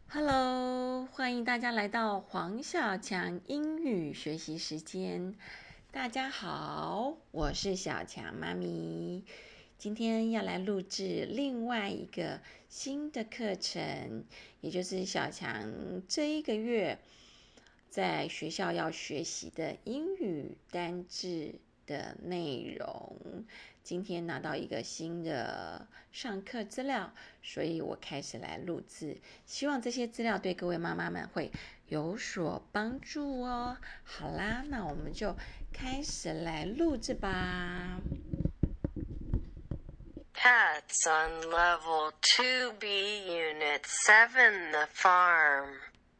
Hello，欢迎大家来到黄小强英语学习时间。大家好，我是小强妈咪，今天要来录制另外一个新的课程，也就是小强这一个月在学校要学习的英语单字的内容。今天拿到一个新的上课资料，所以我开始来录制，希望这些资料对各位妈妈们会有所帮助哦。好啦，那我们就开始来录制吧。 Pets on Level 2B Unit 7 The Farm.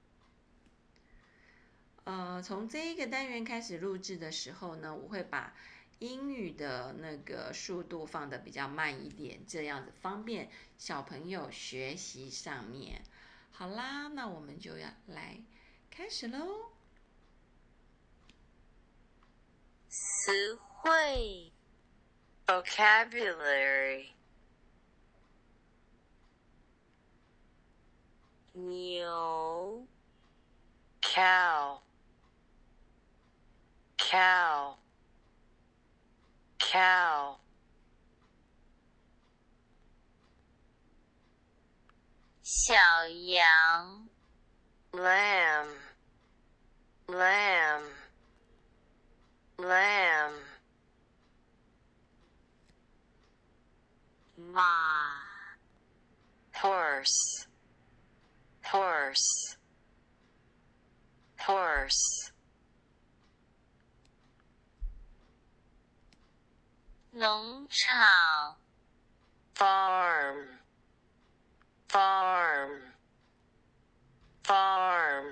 从这一个单元开始录制的时候呢，我会把英语的那个速度放得比较慢一点，这样子方便小朋友学习上面。好啦，那我们就要来开始喽。 词汇 Vocabulary 牛 Cow Cow Cow 小羊 Lamb Lamb Lamb 马 Horse Horse Horse 农场 Farm Farm Farm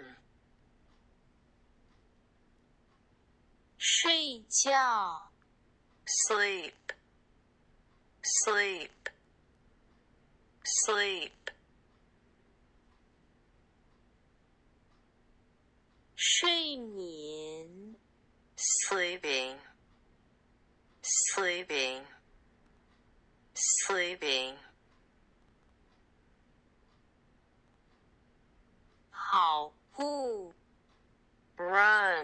睡觉 Sleep Sleep Sleep 睡眠 Sleeping Sleeping Sleeping 跑步 Run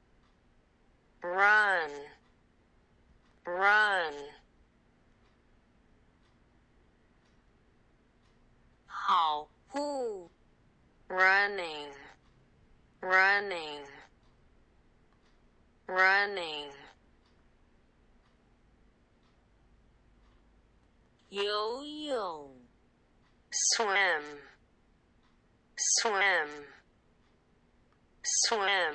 Run Run 跑步 Running Running Running 游泳 Swim Swim Swim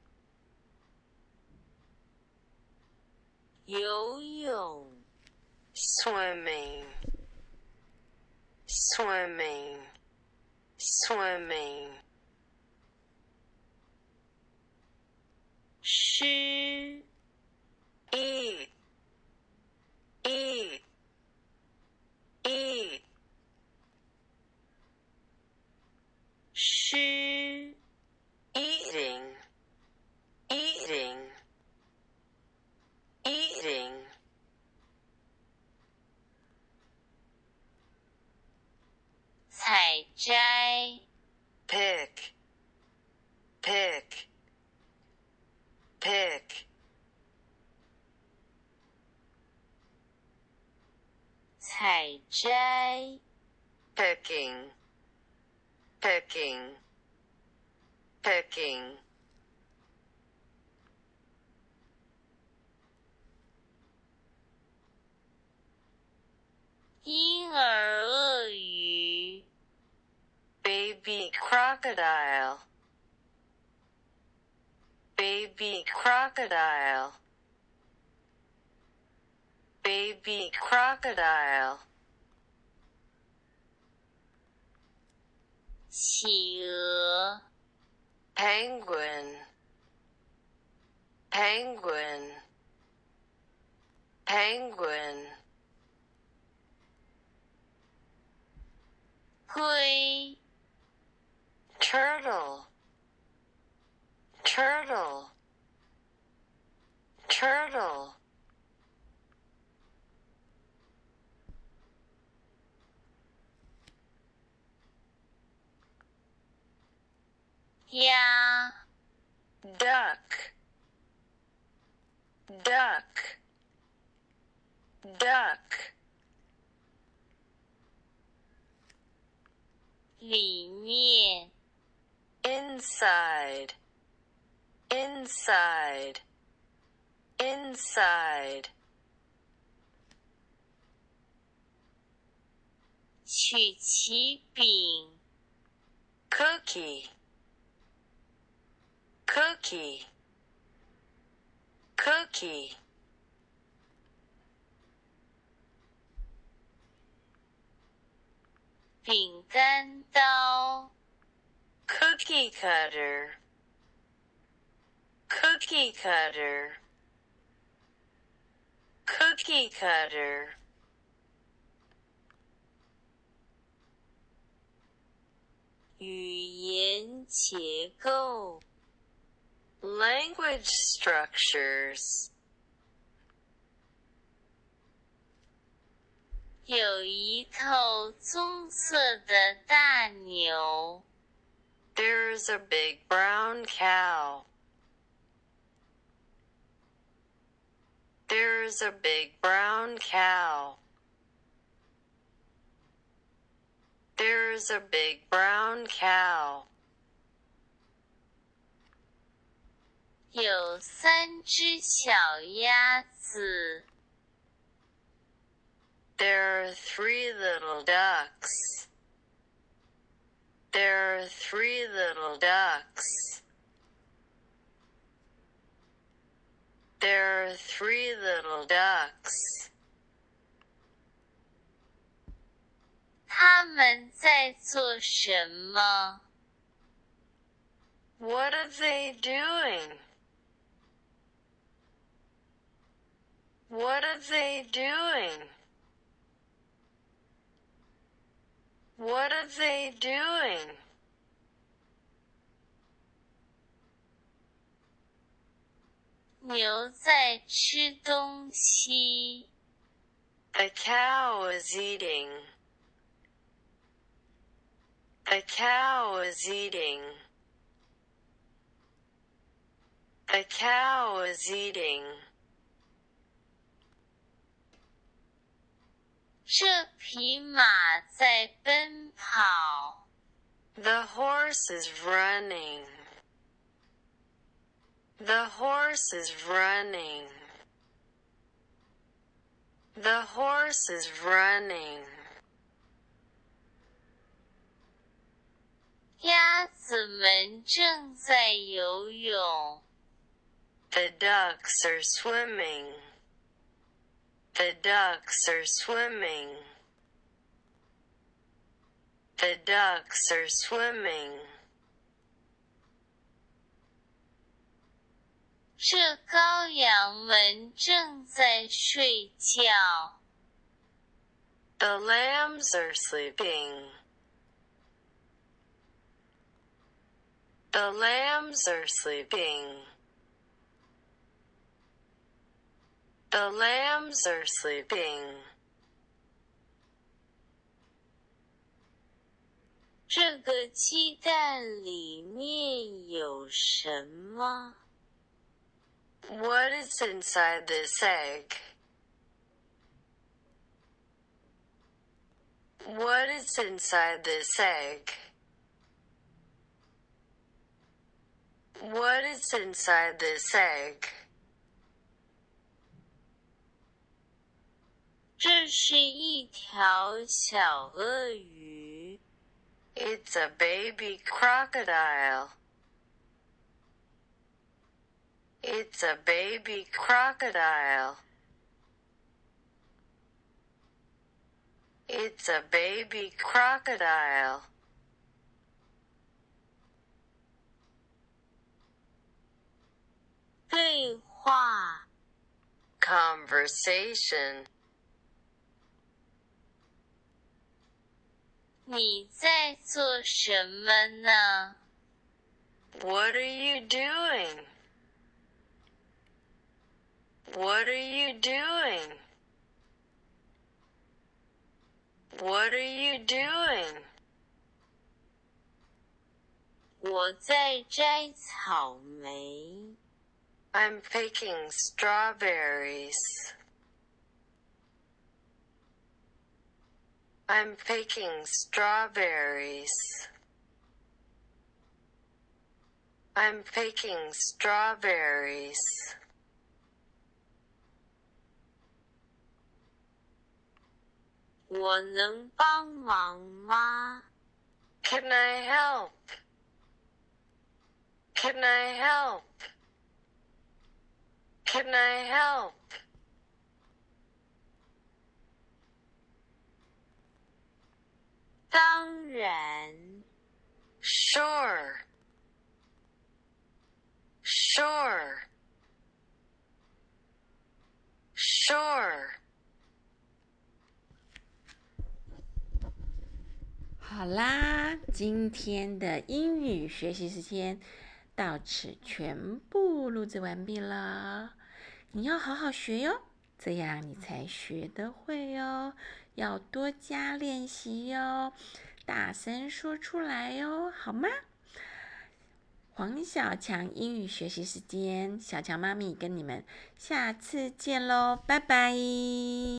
游泳 Swimming Swimming Swimming 吃 Eat Eat Eat 吃 Eating Eating Eating 采摘 Pick Pick Pick 采摘 Picking Picking Picking 婴儿鳄鱼 Baby crocodile Baby crocodile Baby crocodile 企鹅 Penguin Penguin Penguin 龟 Turtle Turtle Turtle 鸭 duck duck duck 里面 inside inside inside 曲奇饼 cookie cookie cookie 饼干刀 cookie cutter cookie cutter cookie cutter 语言结构 language structures 有一头棕色的大牛 There's a big brown cow. There's a big brown cow. There's a big brown cow. 有3只小鸭子 There are 3 little ducks. There are 3 little ducks. There are 3 little ducks. 它们在做什么 What are they doing? What are they doing? What are they doing? 牛在吃东西 The cow is eating. The cow is eating. The cow is eating. 这匹马在奔跑 The horse is running. The horse is running. The horse is running. 鸭子们正在游泳 The ducks are swimming. The ducks are swimming. The ducks are swimming. 这羔羊们正在睡觉 The lambs are sleeping. The lambs are sleeping. The lambs are sleeping. 这个鸡蛋里面有什么 What is inside this egg? What is inside this egg? What is inside this egg? 这是一条小鳄鱼 It's a baby crocodile. It's a baby crocodile. It's a baby crocodile. 对话 Conversation. 你在做什么呢 What are you doing? What are you doing? What are you doing? 我在摘草莓。 I'm picking strawberries. I'm picking strawberries. I'm picking strawberries. 我能帮忙吗？ Can I help? Can I help? Can I help? 当然。 Sure. Sure. Sure. 好啦，今天的英语学习时间到此全部录制完毕了。你要好好学哟，这样你才学得会哟。要多加练习哟，大声说出来哟，好吗？黄小强英语学习时间，小强妈咪跟你们下次见喽，拜拜。